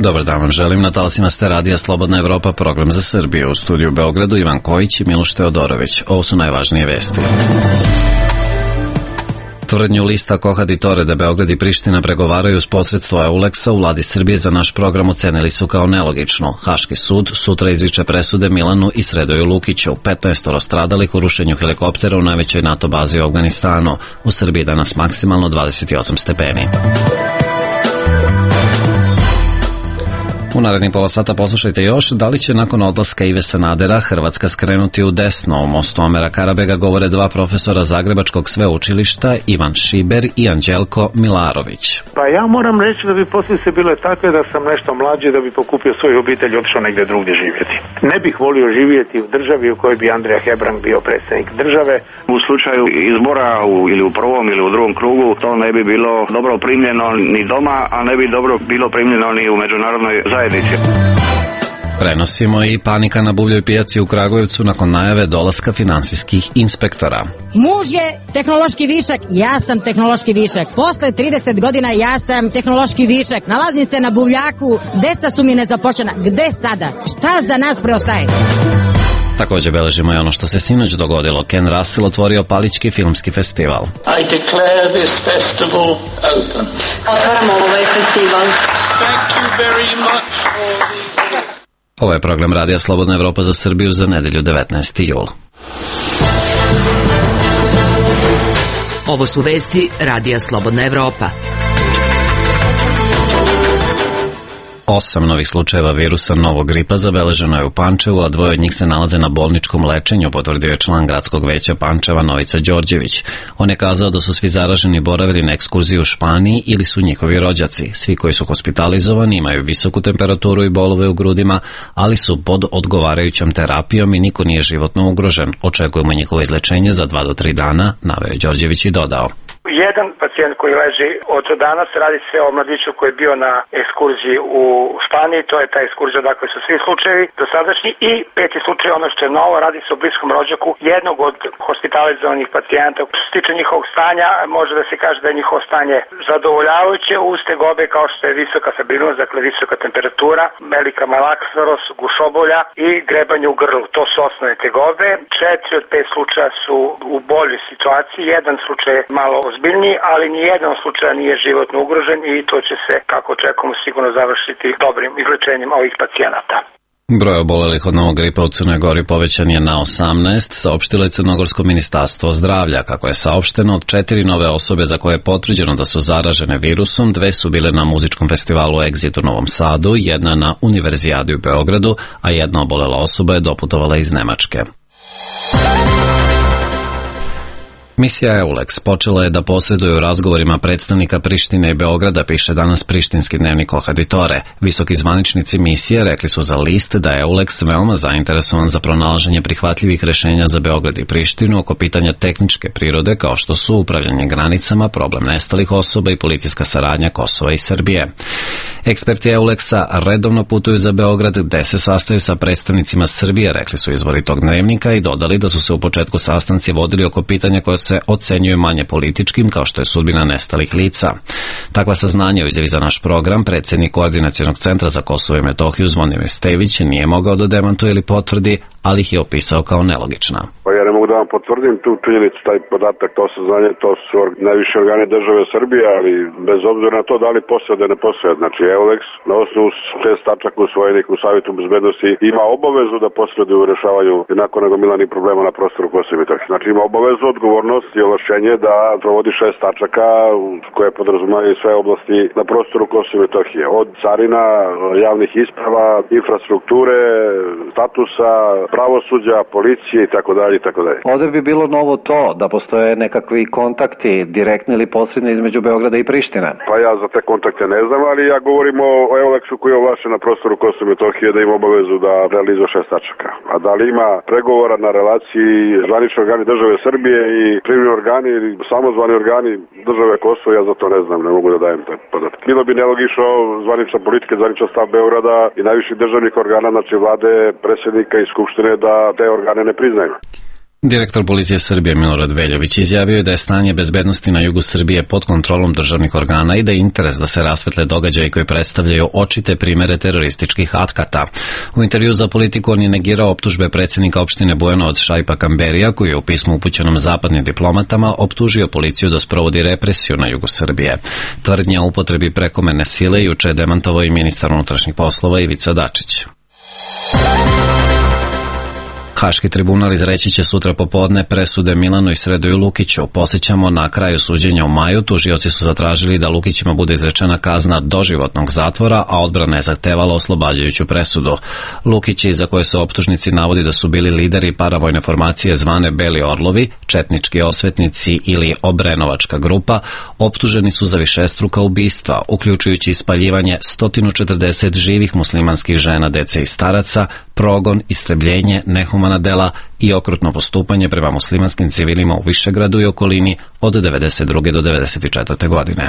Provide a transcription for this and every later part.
Dobar dan vam želim, na talasima ste radija Slobodna Evropa, program za Srbiju. U studiju u Beogradu Ivan Kojić i Miloš Teodorović. Ovo su najvažnije vesti. Tvrdnju lista Kohaditore da Beograd i Priština pregovaraju uz posredstvo EULEX-a u vladi Srbije za naš program ocenili su kao nelogično. Haški sud sutra izriče presude Milanu i Sredoju Lukiću, 15 stradalih u rušenju helikoptera u najvećoj NATO bazi u Afganistanu. U Srbiji danas maksimalno 28 stepeni. U narednih pola sata poslušajte još da li će nakon odlaska Ive Sanadera Hrvatska skrenuti u desno. U mostu Omera Karabega govore dva profesora Zagrebačkog sveučilišta, Ivan Šiber i Anđelko Milarović. Pa ja moram reći da bi posljedice bile takve da sam nešto mlađi, da bi pokupio svoju obitelj i otišao negdje drugdje živjeti. Ne bih volio živjeti u državi u kojoj bi Andrija Hebrang bio predsjednik države. U slučaju izbora ili u prvom ili u drugom krugu to ne bi bilo dobro primljeno ni doma, a ne bi dobro bilo primljeno ni u međunarodnoj zajednici. Prenosimo i panika na buvljoj pijaci u Kragujevcu nakon najave dolaska finansijskih inspektora. Muž je tehnološki višak, ja sam tehnološki višak. Posle 30 godina ja sam tehnološki višak. Nalazim se na buvljaku, deca su mi nezapočena. Gde sada? Šta za nas preostaje? Također beležimo i ono što se sinoć dogodilo. Ken Russell otvorio Palički filmski festival. I declare this festival open. Otvaramo ovaj festival. Thank you very much for the... Ovo je program Radija Slobodna Evropa za Srbiju za nedelju 19. jul. Ovo su vesti Radija Slobodna Evropa. 8 novih slučajeva virusa novog gripa zabeleženo je u Pančevu, a 2 od njih se nalaze na bolničkom lečenju, potvrdio je član gradskog veća Pančeva Novica Đorđević. On je kazao da su svi zaraženi boravili na ekskurziji u Španiji ili su njihovi rođaci. Svi koji su hospitalizovani imaju visoku temperaturu i bolove u grudima, ali su pod odgovarajućom terapijom i niko nije životno ugrožen. Očekujemo njihovo izlečenje za 2 do 3 dana, naveo Đorđević i dodao. Jedan pacijent koji leži od danas, radi se o mladiću koji je bio na ekskurziji u Španiji, to je ta ekskurzija, dakle su svi slučajevi dosadašnji, i 5. slučaj, ono što je novo, radi se o bliskom rođaku jednog od hospitalizovanih pacijenta. Što se tiče njihovog stanja, može da se kaže da je njihovo stanje zadovoljavajuće uz tegobe kao što je visoka febrinost, dakle visoka temperatura, velika malaksarost, gušobolja i grebanje u grlu. To su osnovne tegobe. 4 od 5 slučaja su u boljoj situaciji, jedan slučaj je malo ozbiljniji, ali nijedan slučaj nije životno ugrožen i to će se, kako očekujemo, sigurno završiti dobrim izlečenjem ovih pacijenata. Broj obolelih od novog gripa u Crnoj Gori povećan je na 18, saopštilo je Crnogorsko ministarstvo zdravlja. Kako je saopšteno, od 4 nove osobe za koje je potvrđeno da su zaražene virusom, 2 su bile na muzičkom festivalu Exit u Novom Sadu, 1 na Univerzijadi u Beogradu, a 1 obolela osoba je doputovala iz Nemačke. Misija EULEX počela je da posreduje u razgovorima predstavnika Prištine i Beograda, piše danas prištinski dnevnik Kohaditore. Visoki zvaničnici misije rekli su za list da je EULEX veoma zainteresovan za pronalaženje prihvatljivih rešenja za Beograd i Prištinu oko pitanja tehničke prirode kao što su upravljanje granicama, problem nestalih osoba i policijska saradnja Kosova i Srbije. Eksperti EULEX-a redovno putuju za Beograd gde se sastaju sa predstavnicima Srbije, rekli su izvori tog dnevnika, i dodali da su se u početku sastanci vodili oko pitanja koja se ocenjuje manje političkim, kao što je sudbina nestalih lica. Takva saznanja u izjavi za naš program predsjednik Koordinacionog centra za Kosovo i Metohiju Zvonimir Stević nije mogao da demantuje ili potvrdi, ali ih je opisao kao nelogična. Pa ja ne mogu da vam potvrdim tu činjenicu, taj podatak, to saznanje, to su najviše organi države Srbije, ali bez obzira na to da li postoje da ne postoje. Znači EULEX na osnovu 6 tačaka usvojenih u Savjetu bezbednosti ima obavezu da posreduje u rešavanju nakon nagomilanih problema na prostoru Kosova i Metohije. Znači ima obavezu, odgovornost i ovlašćenje da provodi 6 tačaka koje podrazumevaju sve oblasti na prostoru Kosova i Metohije. Od carina, javnih isprava, infrastrukture, statusa, pravosuđa, policije i tako dalje i tako dalje. Ovdje bi bilo novo to da postoje nekakvi kontakti direktni ili posredni između Beograda i Prištine. Pa ja za te kontakte ne znam, ali ja govorim o EULEX-u koji je ovlašćen na prostoru Kosova i Metohije da ima obavezu da realizuje 6 tačaka. A da li ima pregovora na relaciji zvanični organi države Srbije i privredni organi ili samozvani organi države Kosova, ja za to ne znam, ne mogu da dajem taj podatak. Bilo bi nelogično zvanična politika, zvaničan stav Beograda i najviših državnih organa, znači vlade, predsjednika i skupštine, da te organe ne priznaju. Direktor policije Srbije Milorad Veljović izjavio je da je stanje bezbednosti na jugu Srbije pod kontrolom državnih organa i da je interes da se rasvetle događaji koji predstavljaju očite primere terorističkih akata. U intervju za Politiku on je negirao optužbe predsjednika opštine Bujanovac Šaipa Kamberija, koji je u pismu upućenom zapadnim diplomatama optužio policiju da sprovodi represiju na jugu Srbije. Tvrdnja o upotrebi prekomerne sile juče je demantovao i ministar unutrašnjih poslova Ivica Dačić. Haški tribunal izreći će sutra popodne presude Milanu i Sredoju Lukiću. Posjećamo, na kraju suđenja u maju tužioci su zatražili da Lukićima bude izrečena kazna doživotnog zatvora, a odbrana je zahtevala oslobađajuću presudu. Lukići, za koje se optužnici navodi da su bili lideri paravojne formacije zvane Beli Orlovi, četnički osvetnici ili Obrenovačka grupa, optuženi su za višestruka ubistva, uključujući ispaljivanje 140 živih muslimanskih žena, dece i staraca, progon, istrebljenje, nehumana dela i okrutno postupanje prema muslimanskim civilima u Višegradu i okolini od 1992. do 1994. godine.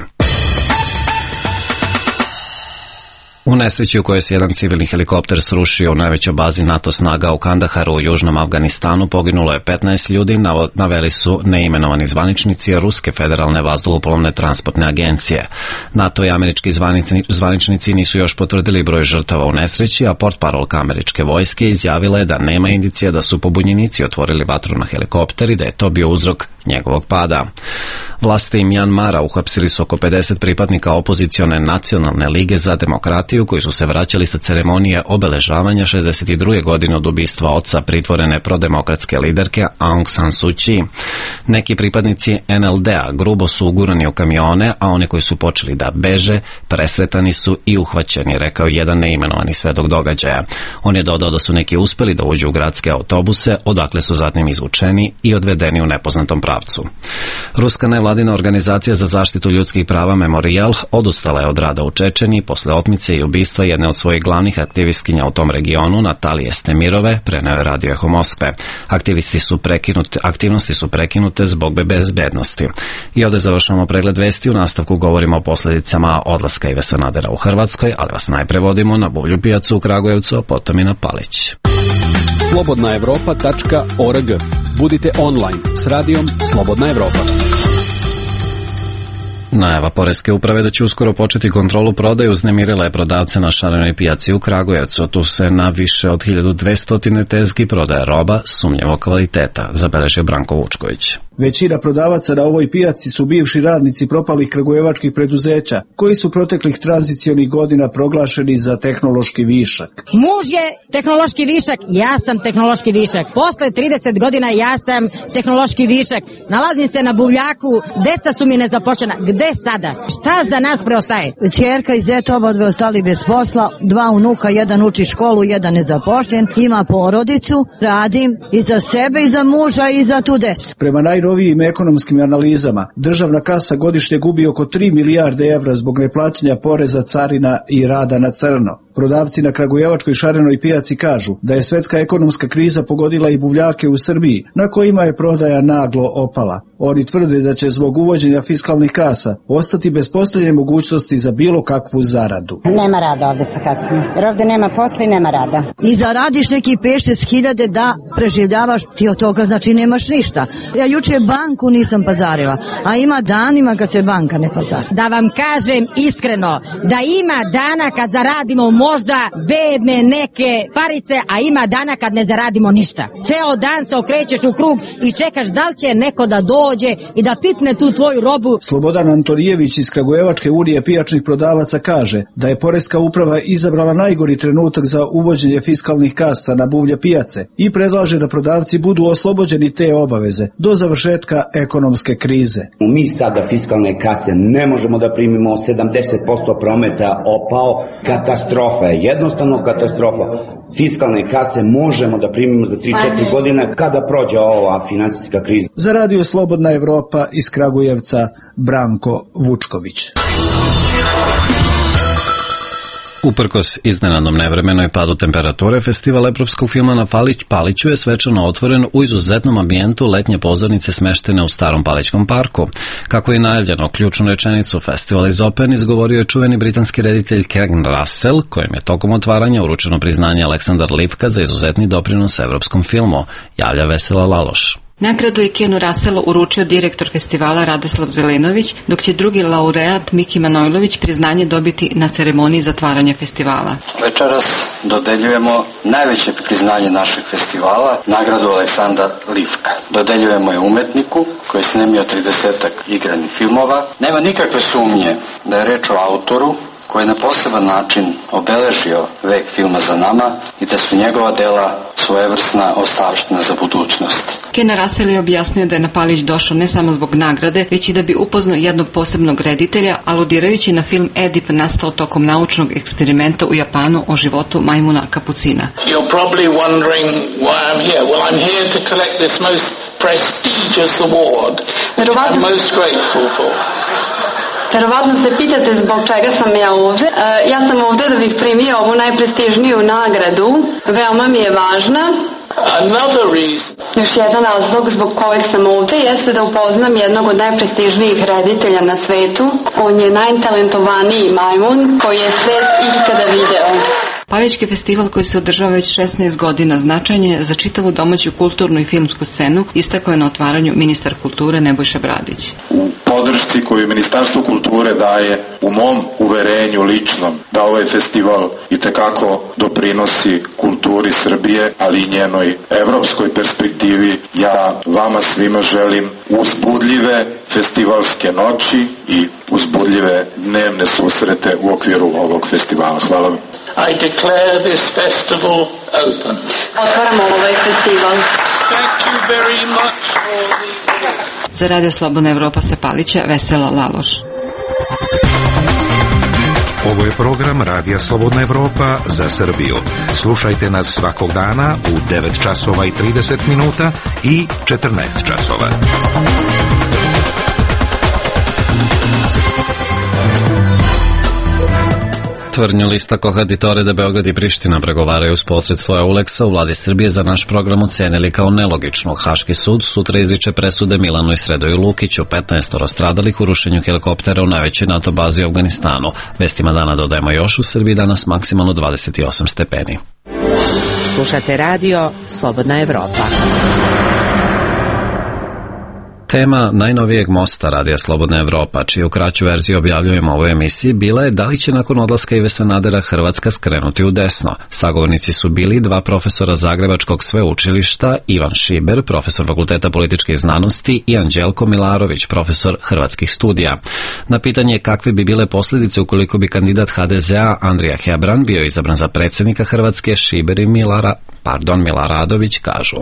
U nesreći u kojoj se jedan civilni helikopter srušio u najvećoj bazi NATO snaga u Kandaharu u južnom Afganistanu poginulo je 15 ljudi, naveli su neimenovani zvaničnici Ruske federalne vazduhoplovne transportne agencije. NATO i američki zvaničnici nisu još potvrdili broj žrtava u nesreći, a portparolka američke vojske izjavila je da nema indicija da su pobunjenici otvorili vatru na helikopter i da je to bio uzrok njegovog pada. Vlasti Mjanmara uhapsili su oko 50 pripadnika opozicione Nacionalne lige za demokratiju koji su se vraćali sa ceremonije obeležavanja 62. godine od ubistva oca pritvorene prodemokratske liderke Aung San Suu Kyi. Neki pripadnici NLD-a grubo su ugurani u kamione, a oni koji su počeli da beže presretani su i uhvaćeni, rekao jedan neimenovani svedok događaja. On je dodao da su neki uspeli da uđu u gradske autobuse, odakle su zatim izvučeni i odvedeni u nepoznatom pravcu. Ruska nevladina organizacija za zaštitu ljudskih prava Memorial odustala je od rada u Čečeniji posle otmice i ubistva jedne od svojih glavnih aktivistkinja u tom regionu, Natalije Stemirove, preneo je Radio Eho Moskve. Aktivnosti su prekinute zbog bezbednosti. I ovdje završamo pregled vesti, u nastavku govorimo o posljedicama odlaska Ive Sanadera u Hrvatskoj, ali vas najpre vodimo na Buvlju pijacu u Kragujevcu, a potom i na Palić. Slobodnaevropa.org. Budite online s radijom Slobodna Evropa. Najava Poreske uprave da će uskoro početi kontrolu prodaje uznemirila je prodavce na Šarenoj pijaci u Kragujevcu. Tu se na više od 1200 tezgi prodaje roba sumnjivog kvaliteta, zabeležio Branko Vučković. Većina prodavaca na ovoj pijaci su bivši radnici propalih kragujevačkih preduzeća, koji su proteklih tranzicionih godina proglašeni za tehnološki višak. Muž je tehnološki višak, ja sam tehnološki višak. Posle 30 godina ja sam tehnološki višak. Nalazim se na buvljaku, deca su mi nezaposlena. Gde sada? Šta za nas preostaje? Ćerka i zet oba ostali bez posla, 2 unuka, jedan uči školu, jedan nezapošljen, ima porodicu, radim i za sebe i za muža i za tu decu. Prema najnovijim ekonomskim analizama, državna kasa godišnje gubi oko 3 milijarde evra zbog neplaćanja poreza, carina i rada na crno. Prodavci na Kragujevačkoj Šarenoj pijaci kažu da je svetska ekonomska kriza pogodila i buvljake u Srbiji, na kojima je prodaja naglo opala. Oni tvrde da će zbog uvođenja fiskalnih kasa ostati bez posljednje mogućnosti za bilo kakvu zaradu. Nema rada ovde sa kasama, jer ovde nema posla i nema rada. I zaradiš neki 5-6 hiljade da preživljavaš, ti od toga znači nemaš ništa. Ja juče banku nisam pazarila, a ima danima kad se banka ne pazari. Da vam kažem iskreno, da ima dana kad zaradimo možda bedne neke parice, a ima dana kad ne zaradimo ništa. Ceo dan se okrećeš u krug i čekaš da li će neko da dođe i da pipne tu tvoju robu. Slobodan Antonijević iz Kragujevačke unije pijačnih prodavaca kaže da je Poreska uprava izabrala najgori trenutak za uvođenje fiskalnih kasa na buvlje pijace i predlaže da prodavci budu oslobođeni te obaveze do završetka ekonomske krize. Mi sada fiskalne kase ne možemo da primimo, 70% prometa opao, katastrofa je, jednostavno katastrofa. Fiskalne kase možemo da primimo za 3-4 godine kada prođe ova finansijska kriza. Za Radio Slobodna Evropa iz Kragujevca, Branko Vučković. Uprkos iznenadnom nevremenu i padu temperature, festival evropskog filma na Paliću je svečano otvoren u izuzetnom ambijentu letnje pozornice smeštene u Starom Palićkom parku. Kako je najavljeno, ključnu rečenicu Festival iz Open izgovorio je čuveni britanski reditelj Ken Russell, kojem je tokom otvaranja uručeno priznanje Aleksandar Livka za izuzetni doprinos evropskom filmu, javlja Vesela Laloš. Nagradu je Kenu Russellu uručio direktor festivala Radoslav Zelenović, dok će drugi laureat Miki Manojlović priznanje dobiti na ceremoniji zatvaranja festivala. Večeras dodeljujemo najveće priznanje našeg festivala, nagradu Aleksandar Livka. Dodeljujemo je umetniku koji je snimio 30-ak igranih filmova. Nema nikakve sumnje da je reč o autoru koji je na poseban način obeležio vek filma za nama i da su njegova dela svojevrsna ostavština za budućnost. Ken Russell je objasnio da je na Palić došao ne samo zbog nagrade, već i da bi upoznao jednog posebnog reditelja, aludirajući na film Edip nastao tokom naučnog eksperimenta u Japanu o životu majmuna kapucina. You're probably wondering why I'm here. Well, I'm here to collect this most prestigious award, which I'm most grateful for. Verovatno se pitate zbog čega sam ja ovde. Ja sam ovde da bih primio ovu najprestižniju nagradu. Veoma mi je važna. Još jedan razlog zbog kojeg sam ovde jeste da upoznam jednog od najprestižnijih reditelja na svetu. On je najtalentovaniji majmun koji je svet ikada video. Palićki festival koji se održava već 16 godina značajan je za čitavu domaću kulturnu i filmsku scenu, istakao je na otvaranju ministar kulture Nebojša Bradić. U podršci koju Ministarstvo kulture daje, u mom uverenju ličnom, da ovaj festival itekako doprinosi kulturi Srbije, ali i njenoj evropskoj perspektivi. Ja vama svima želim uzbudljive festivalske noći i uzbudljive dnevne susrete u okviru ovog festivala. Hvala vam. I declare this festival open. Otvaramo ovaj festival. Thank you very much for the... Za Radio Slobodna Evropa sa Palića, Vesela Laloš. Ovo je program Radija Slobodna Evropa za Srbiju. Slušajte nas svakog dana u 9 časova i 30 minuta i 14 časova. Tvrdnju lista Kohaditore da Beograd i Priština pregovaraju uz posredstvo EULEX-a u vladi Srbije za naš program ocenili kao nelogičnu. Haški sud sutra izriče presude Milanu i Sredoju Lukiću, 15 stradalih u rušenju helikoptera u najvećoj NATO bazi u Afganistanu. Vestima dana dodajemo još, u Srbiji danas maksimalno 28 stepeni. Slušate radio Slobodna Evropa. Tema najnovijeg mosta Radija Slobodna Evropa, čiju kraću verziju objavljujemo u ovoj emisiji, bila je da li će nakon odlaska Ive Sanadera Hrvatska skrenuti u desno. Sagovornici su bili dva profesora Zagrebačkog sveučilišta, Ivan Šiber, profesor Fakulteta političkih znanosti, i Anđelko Milarović, profesor hrvatskih studija. Na pitanje kakve bi bile posljedice ukoliko bi kandidat HDZ-a Andrija Hebran bio izabran za predsjednika Hrvatske, Šiber i Milaradović kažu.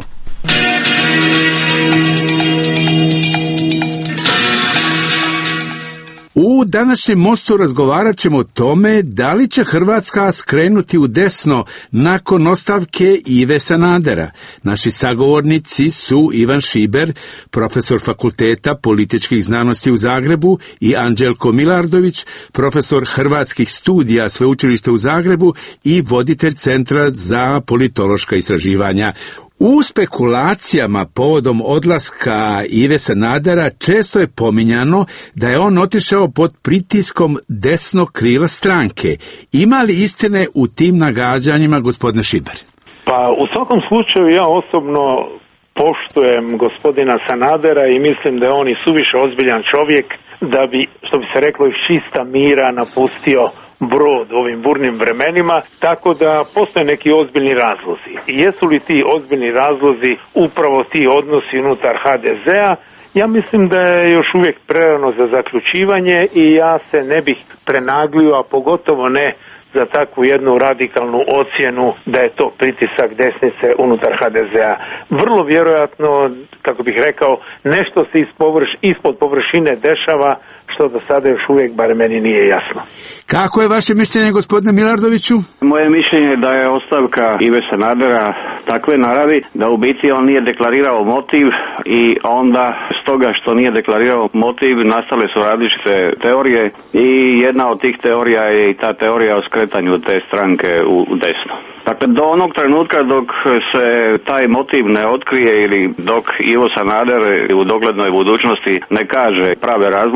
U današnjem mostu razgovarat ćemo o tome da li će Hrvatska skrenuti u desno nakon ostavke Ive Sanadera. Naši sagovornici su Ivan Šiber, profesor Fakulteta političkih znanosti u Zagrebu, i Anđelko Milardović, profesor hrvatskih studija Sveučilišta u Zagrebu i voditelj Centra za politološka istraživanja. U spekulacijama povodom odlaska Ive Sanadera često je pominjano da je on otišao pod pritiskom desnog krila stranke. Ima li istine u tim nagađanjima, gospodine Šiber? Pa u svakom slučaju ja osobno poštujem gospodina Sanadera i mislim da je on i suviše ozbiljan čovjek da bi, što bi se reklo, iz čista mira napustio brod u ovim burnim vremenima, tako da postoje neki ozbiljni razlozi. I jesu li ti ozbiljni razlozi upravo ti odnosi unutar HDZ-a? Ja mislim da je još uvijek prerano za zaključivanje i ja se ne bih prenaglio, a pogotovo ne za takvu jednu radikalnu ocjenu da je to pritisak desnice unutar HDZ-a. Vrlo vjerojatno, kako bih rekao, nešto se ispod površine dešava što do sada još uvijek, bar meni, nije jasno. Kako je vaše mišljenje, gospodine Milardoviću? Moje mišljenje je da je ostavka Ive Sanadera takve naravi da u biti on nije deklarirao motiv i onda stoga što nije deklarirao motiv nastale su različite teorije i jedna od tih teorija je i ta teorija o skretanju te stranke u desno. Dakle, do onog trenutka dok se taj motiv ne otkrije ili dok Ivo Sanader u doglednoj budućnosti ne kaže prave razloge i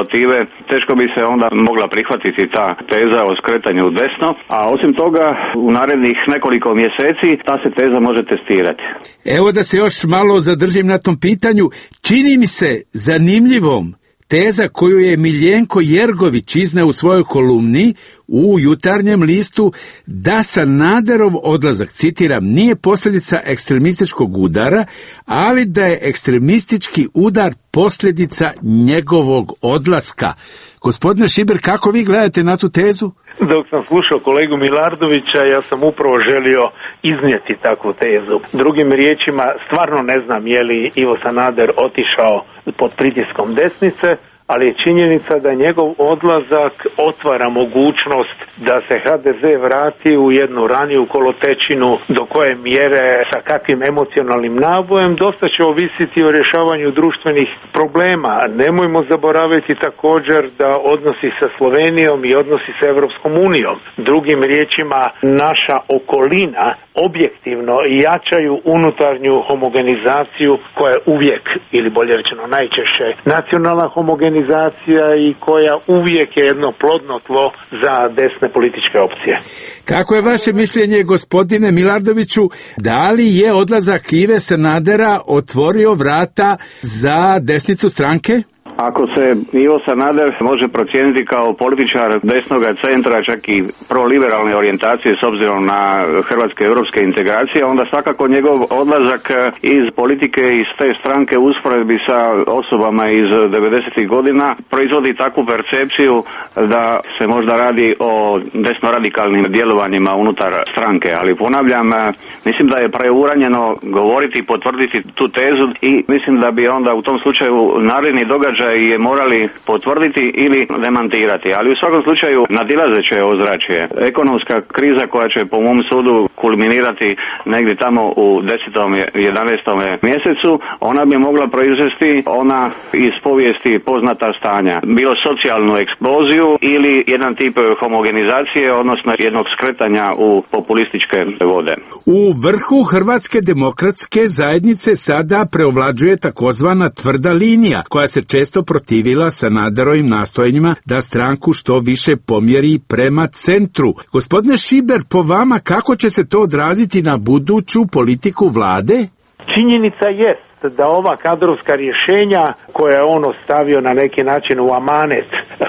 motive, teško bi se onda mogla prihvatiti ta teza o skretanju u desno, a osim toga u narednih nekoliko mjeseci ta se teza može testirati. Evo da se još malo zadržim na tom pitanju, čini mi se zanimljivom teza koju je Miljenko Jergović izneo u svojoj kolumni u Jutarnjem listu da Sanaderov odlazak, citiram, nije posljedica ekstremističkog udara, ali da je ekstremistički udar posljedica njegovog odlaska. Gospodine Šiber, kako vi gledate na tu tezu? Dok sam slušao kolegu Milardovića, ja sam upravo želio iznijeti takvu tezu. Drugim riječima, stvarno ne znam je li Ivo Sanader otišao pod pritiskom desnice, ali je činjenica da njegov odlazak otvara mogućnost da se HDZ vrati u jednu raniju kolotečinu, do koje mjere, sa kakvim emocionalnim nabojem, dosta će ovisiti o rješavanju društvenih problema. Nemojmo zaboraviti također da odnosi sa Slovenijom i odnosi sa Europskom unijom. Drugim riječima, naša okolina objektivno jačaju unutarnju homogenizaciju koja je uvijek, ili bolje rečeno najčešće, nacionalna homogenizacija i koja uvijek je jedno plodno tlo za desne političke opcije. Kako je vaše mišljenje, gospodine Milardoviću, da li je odlazak Ive Sanadera otvorio vrata za desnicu stranke? Ako se Ivo Sanader može procijeniti kao političar desnoga centra, čak i proliberalne orijentacije s obzirom na hrvatske europske integracije, onda svakako njegov odlazak iz politike iz te stranke usporedbi sa osobama iz 90. godina proizvodi takvu percepciju da se možda radi o desnoradikalnim djelovanjima unutar stranke. Ali ponavljam, mislim da je preuranjeno govoriti i potvrditi tu tezu i mislim da bi onda u tom slučaju naredni događaj je morali potvrditi ili demantirati, ali u svakom slučaju nadilazeće ozračje. Ekonomska kriza koja će po mom sudu kulminirati negdje tamo u 10. 11. mjesecu, ona bi mogla proizvesti ona iz povijesti poznata stanja. Bilo socijalnu eksploziju ili jedan tip homogenizacije, odnosno jednog skretanja u populističke vode. U vrhu Hrvatske demokratske zajednice sada preovlađuje takozvana tvrda linija, koja se često protivila Sanaderovim nastojanjima da stranku što više pomjeri prema centru. Gospodine Šiber, po vama kako će se to odraziti na buduću politiku vlade? Činjenica jest da ova kadrovska rješenja koje je on ostavio na neki način u amanet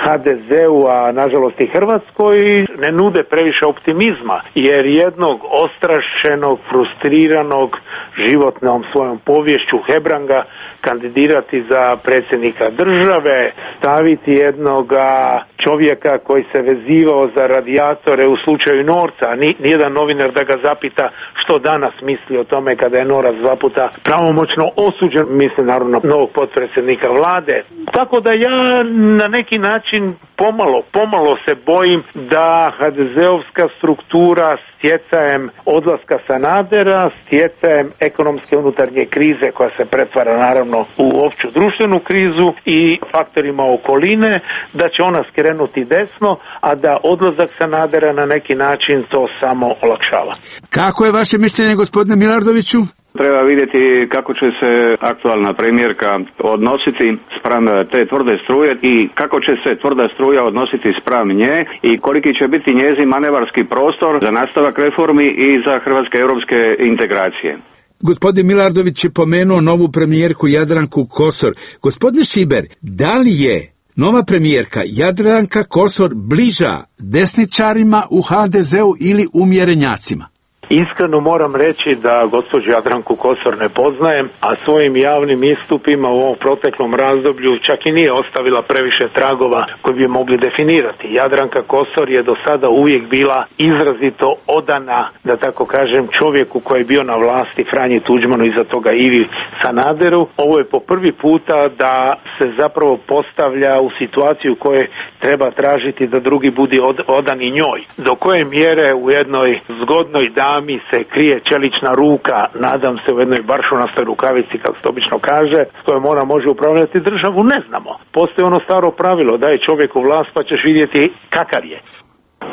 HDZ-u, a nažalost i Hrvatskoj, ne nude previše optimizma, jer jednog ostrašćenog, frustriranog životnom svojom poviješću Hebranga kandidirati za predsjednika države, staviti jednoga čovjeka koji se vezivao za radijatore u slučaju Norca, nijedan novinar da ga zapita što danas misli o tome kada je Norac 2 puta pravomoćno osuđen, mislim naravno novog potpredsjednika vlade. Tako da ja na neki način pomalo se bojim da HDZ-ovska struktura stjecajem odlaska Sanadera, stjecajem ekonomske unutarnje krize koja se pretvara naravno u opću društvenu krizu i faktorima okoline, da će ona skrenuti desno, a da odlazak Sanadera na neki način to samo olakšava. Kako je vaše mišljenje, gospodine Milardoviću? Treba vidjeti kako će se aktualna premijerka odnositi spram te tvrde struje i kako će se tvrda struja odnositi spram nje i koliki će biti njezin manevarski prostor za nastavak reformi i za hrvatske europske integracije. Gospodin Milardović je pomenuo novu premijerku Jadranku Kosor. Gospodine Šiber, da li je nova premijerka Jadranka Kosor bliža desničarima u HDZ-u ili umjerenjacima? Iskreno moram reći da gospođu Jadranku Kosor ne poznajem, a svojim javnim istupima u ovom proteklom razdoblju čak i nije ostavila previše tragova koji bi mogli definirati. Jadranka Kosor je do sada uvijek bila izrazito odana, da tako kažem, čovjeku koji je bio na vlasti, Franji Tuđmanu, iza toga Ivi Sanaderu. Ovo je po prvi puta da se zapravo postavlja u situaciju u kojoj treba tražiti da drugi budi odani njoj. Do koje mjere u jednoj zgodnoj mi se krije čelična ruka, nadam se u jednoj baršunastoj rukavici, kako se obično kaže, s kojom ona može upravljati državu, ne znamo. Postoji ono staro pravilo, daj čovjeku vlast pa ćeš vidjeti kakav je.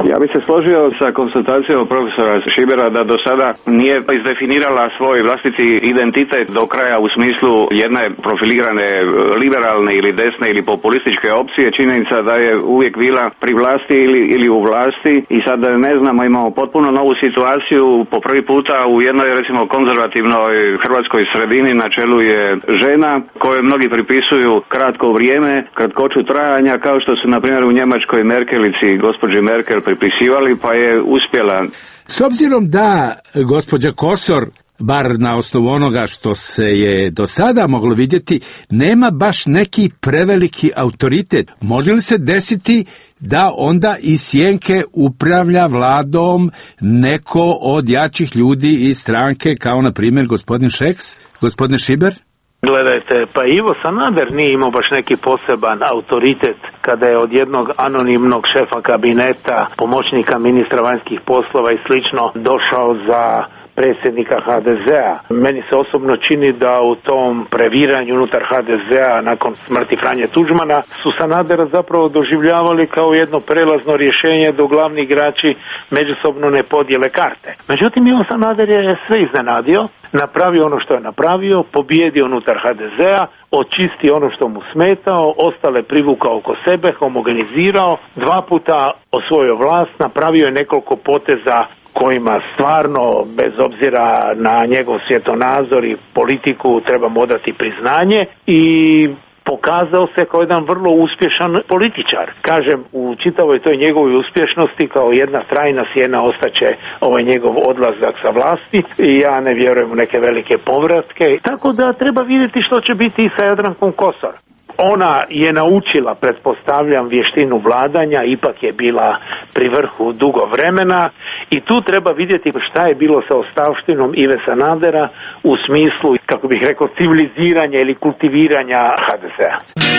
Ja bih se složio sa konstatacijom profesora Šibera da do sada nije izdefinirala svoj vlastiti identitet do kraja u smislu jedne profilirane liberalne ili desne ili populističke opcije. Činjenica da je uvijek bila pri vlasti ili u vlasti i sad ne znamo, imamo potpuno novu situaciju. Po prvi puta u jednoj recimo konzervativnoj hrvatskoj sredini na čelu je žena koje mnogi pripisuju kratko vrijeme, kratkoću trajanja, kao što su na primjer u Njemačkoj Merkelici, gospođi Merkel pripisivali, pa je uspjela. S obzirom da gospođa Kosor, bar na osnovu onoga što se je do sada moglo vidjeti, nema baš neki preveliki autoritet, može li se desiti da onda iz sjenke upravlja vladom neko od jačih ljudi iz stranke, kao na primjer gospodin Šeks, gospodin Šiber? Gledajte, pa Ivo Sanader nije imao baš neki poseban autoritet kada je od jednog anonimnog šefa kabineta, pomoćnika ministra vanjskih poslova i slično došao za predsjednika HDZ-a. Meni se osobno čini da u tom previranju unutar HDZ-a nakon smrti Franje Tuđmana su Sanadera zapravo doživljavali kao jedno prelazno rješenje do glavni igrači međusobno ne podijele karte. Međutim, Ivo Sanader je sve iznenadio, napravio ono što je napravio, pobijedio unutar HDZ-a, očistio ono što mu smetao, ostale privukao oko sebe, homogenizirao, 2 puta osvojio vlast, napravio je nekoliko poteza kojima stvarno, bez obzira na njegov svjetonazor i politiku, trebamo odati priznanje i pokazao se kao jedan vrlo uspješan političar. Kažem, u čitavoj toj njegovoj uspješnosti kao jedna trajna sjena ostaće ovaj njegov odlazak sa vlasti i ja ne vjerujem u neke velike povratke. Tako da treba vidjeti što će biti i sa Jadrankom Kosor. Ona je naučila, pretpostavljam, vještinu vladanja, ipak je bila pri vrhu dugo vremena i tu treba vidjeti šta je bilo sa ostavštinom Ive Sanadera u smislu, kako bih rekao, civiliziranja ili kultiviranja HDZ-a.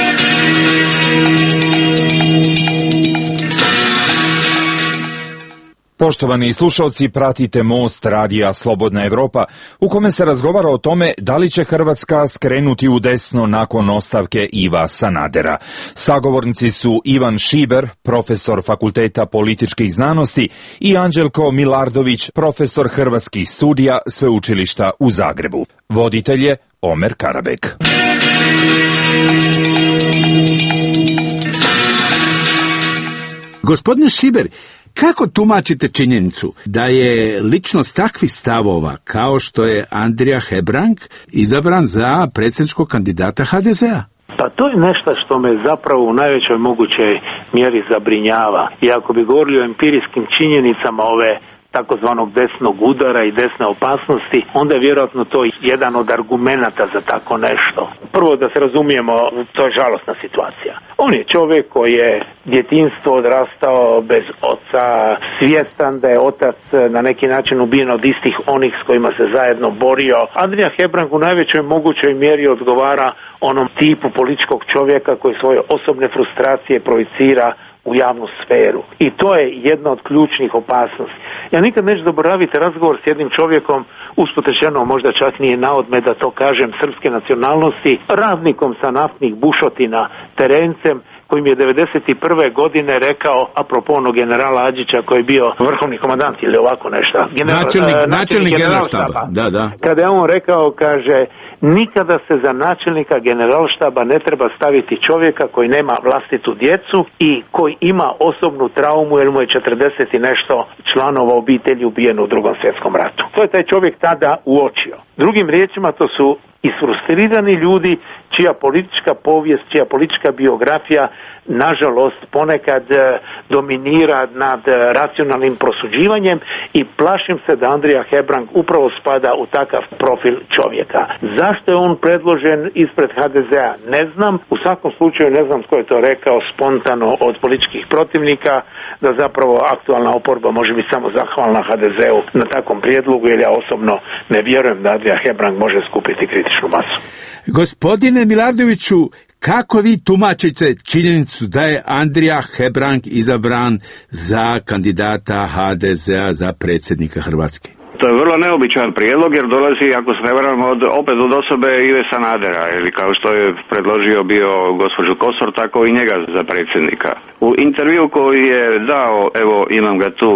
Poštovani slušalci, pratite Most radija Slobodna Evropa, u kome se razgovara o tome da li će Hrvatska skrenuti u desno nakon ostavke Iva Sanadera. Sagovornici su Ivan Šiber, profesor Fakulteta političkih znanosti, i Anđelko Milardović, profesor hrvatskih studija Sveučilišta u Zagrebu. Voditelj je Omer Karabek. Gospodine Šiber, kako tumačite činjenicu da je ličnost takvih stavova kao što je Andrija Hebrang izabran za predsjedničkog kandidata HDZ-a? Pa to je nešto što me zapravo u najvećoj mogućoj mjeri zabrinjava. I ako bi govorili o empirijskim činjenicama ove takozvanog desnog udara i desne opasnosti, onda je vjerojatno to jedan od argumenata za tako nešto. Prvo da se razumijemo, to je žalosna situacija. On je čovjek koji je djetinjstvo odrastao bez oca, svjestan da je otac na neki način ubijen od istih onih s kojima se zajedno borio. Andrija Hebrang u najvećoj mogućoj mjeri odgovara onom tipu političkog čovjeka koji svoje osobne frustracije projicira u javnu sferu. I to je jedna od ključnih opasnosti. Ja nikad neću zaboraviti razgovor s jednim čovjekom, usput rečeno možda čak nije na odmet da to kažem, srpske nacionalnosti, radnikom sa naftnih bušotina, terencem, kojim je 1991. godine rekao, apropo onog generala Adžića koji je bio vrhovni komandant ili ovako nešto. Načelnik generalštaba. Da. Kada je on rekao, kaže, nikada se za načelnika generalštaba ne treba staviti čovjeka koji nema vlastitu djecu i koji ima osobnu traumu jer mu je 40 i nešto članova obitelji ubijeno u Drugom svjetskom ratu. To je taj čovjek tada uočio. Drugim riječima, to su isfrustrirani ljudi čija politička povijest, čija politička biografija nažalost ponekad dominira nad racionalnim prosuđivanjem i plašim se da Andrija Hebrang upravo spada u takav profil čovjeka. Zašto je on predložen ispred HDZ-a? Ne znam. U svakom slučaju ne znam tko je to rekao spontano od političkih protivnika, da zapravo aktualna oporba može biti samo zahvalna HDZ-u na takvom prijedlogu, jer ja osobno ne vjerujem da Andrija Hebrang može skupiti kritičnu masu. Gospodine Milardoviću, kako vi tumačite činjenicu da je Andrija Hebrang izabran za kandidata HDZ-a za predsjednika Hrvatske? To je vrlo neobičan prijedlog jer dolazi, ako se ne varam, opet od osobe Ive Sanadera, ili kao što je predložio bio gospođu Kosor, tako i njega za predsjednika. U intervju koji je dao, evo imam ga tu,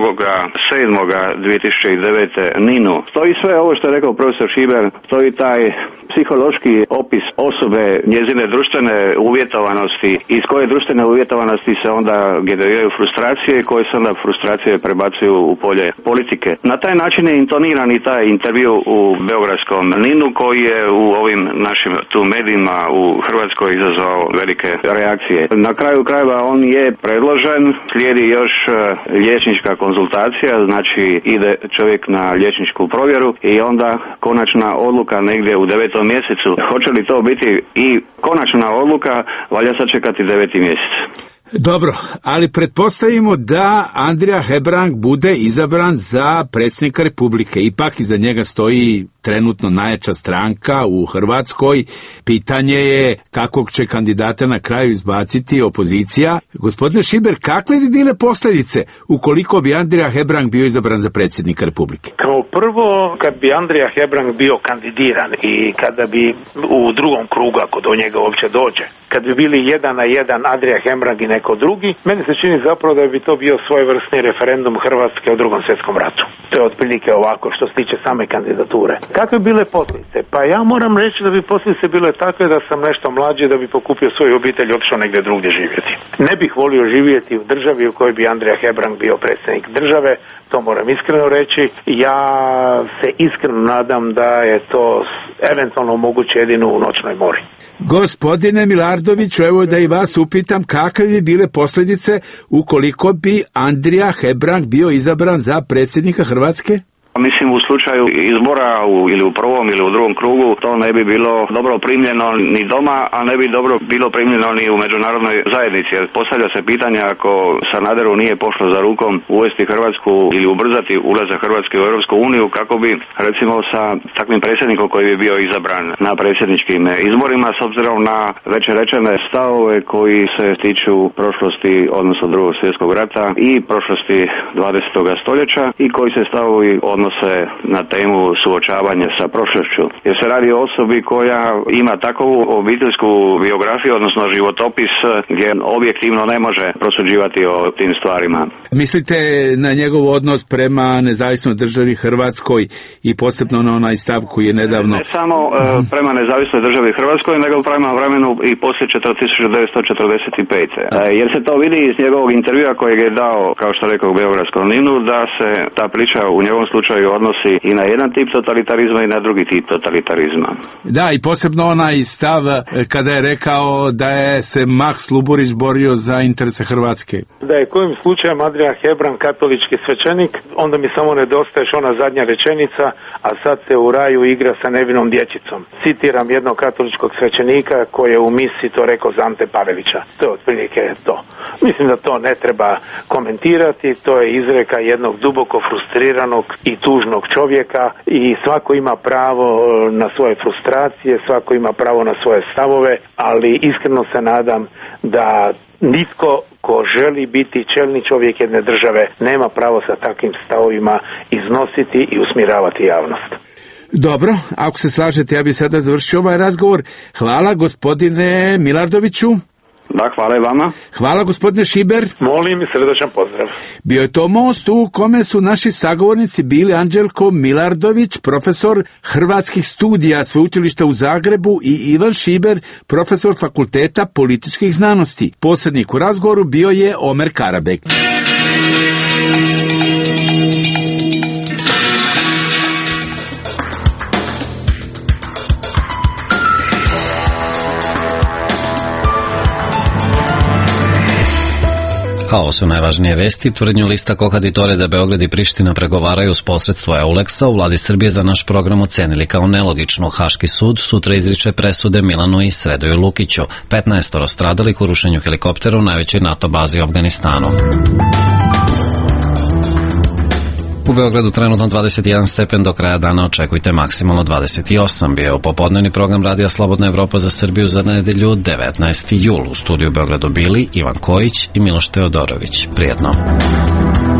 2.7.2009. Ninu, stoji sve ovo što je rekao profesor Šiber, stoji taj psihološki opis osobe, njezine društvene uvjetovanosti, iz koje društvene uvjetovanosti se onda generiraju frustracije, koje se onda frustracije prebacuju u polje politike. Na taj način je intoniran i taj intervju u beogradskom Ninu, koji je u ovim našim tu medijima u Hrvatskoj izazvao velike reakcije. Na kraju krajeva on je predložen, slijedi još liječnička konzultacija, znači ide čovjek na liječničku provjeru i onda konačna odluka negdje u 9. mjesecu. Hoće li to biti i konačna odluka, valja sačekati 9. mjesec. Dobro, ali pretpostavimo da Andrija Hebrang bude izabran za predsjednika Republike. Ipak iza njega stoji trenutno najjača stranka u Hrvatskoj. Pitanje je kakvog će kandidata na kraju izbaciti opozicija. Gospodine Šiber, kakve bi bile posljedice ukoliko bi Andrija Hebrang bio izabran za predsjednika Republike? Kao prvo, kad bi Andrija Hebrang bio kandidiran i kada bi u drugom krugu, ako do njega uopće dođe, kad bi bili 1-1 Andrija Hebrang i neko drugi, meni se čini zapravo da bi to bio svojevrsni referendum Hrvatske o Drugom svjetskom ratu. To je otprilike ovako što se tiče same kandidature. Kakve bi bile posljedice? Pa ja moram reći da bi posljedice bile takve da sam nešto mlađi, da bi pokupio svoju obitelj i otišao negdje drugdje živjeti. Ne bih volio živjeti u državi u kojoj bi Andrija Hebrang bio predsjednik države, to moram iskreno reći. Ja se iskreno nadam da je to eventualno moguće jedino u noćnoj mori. Gospodine Milardoviću, evo da i vas upitam kakve bi bile posljedice ukoliko bi Andrija Hebrang bio izabran za predsjednika Hrvatske? Mislim u slučaju izbora ili u prvom ili u drugom krugu to ne bi bilo dobro primljeno ni doma, a ne bi dobro bilo primljeno ni u međunarodnoj zajednici. Jer postavlja se pitanje ako Sanaderu nije pošlo za rukom uvesti Hrvatsku ili ubrzati ulazak Hrvatske u Europsku uniju, kako bi recimo sa takvim predsjednikom koji bi bio izabran na predsjedničkim izborima s obzirom na već rečene stavove koji se tiču prošlosti, odnosno Drugog svjetskog rata i prošlosti 20. stoljeća i koji se stavovi odnose na temu suočavanja sa prošlošću. Jer se radi o osobi koja ima takovu obiteljsku biografiju, odnosno životopis, gdje objektivno ne može prosuđivati o tim stvarima. Mislite na njegov odnos prema nezavisnoj državi Hrvatskoj i posebno na onaj stav koji je nedavno... Ne samo prema nezavisnoj državi Hrvatskoj, nego prema vremenu i poslije 1945. Jer se to vidi iz njegovog intervjua kojeg je dao, kao što rekao u Beogradskom Ninu, da se ta priča u njegovom slučaju odnosi i na jedan tip totalitarizma i na drugi tip totalitarizma. Da, i posebno onaj stav kada je rekao da je se Maks Luburić borio za interese Hrvatske. Da je kojim slučajem Andrija Hebrang katolički svećenik, onda mi samo nedostaje ona zadnja rečenica, a sad se u raju igra sa nevinom dječicom. Citiram jednog katoličkog svećenika koji je u misiji to rekao za Ante Pavelića. To je otprilike to. Mislim da to ne treba komentirati, to je izreka jednog duboko frustriranog i tužnog čovjeka i svako ima pravo na svoje frustracije, svako ima pravo na svoje stavove, ali iskreno se nadam da nitko ko želi biti čelni čovjek jedne države nema pravo sa takvim stavovima iznositi i usmjeravati javnost. Dobro, ako se slažete, ja bih sada završio ovaj razgovor. Hvala gospodine Milardoviću. Da, hvala i vama. Hvala gospodine Šiber. Molim i srdačan pozdrav. Bio je to most u kome su naši sagovornici bili Anđelko Milardović, profesor hrvatskih studija Sveučilišta u Zagrebu, i Ivan Šiber, profesor Fakulteta političkih znanosti. Posrednik u razgovoru bio je Omer Karabek. A ovo su najvažnije vesti. Tvrdnju lista Kohaditore da Beograd i Priština pregovaraju uz posredstvo Euleksa u vladi Srbije za naš program ocenili kao nelogičnu. Haški sud sutra izriče presude Milanu i Sredoju Lukiću, 15 stradalih u rušenju helikoptera u najvećoj NATO bazi u Afganistanu. U Beogradu trenutno 21 stepen, do kraja dana očekujte maksimalno 28. Bio je u popodnevni program Radija Slobodna Evropa za Srbiju za nedelju 19. jul. U studiju u Beogradu bili Ivan Kojić i Miloš Teodorović. Prijetno.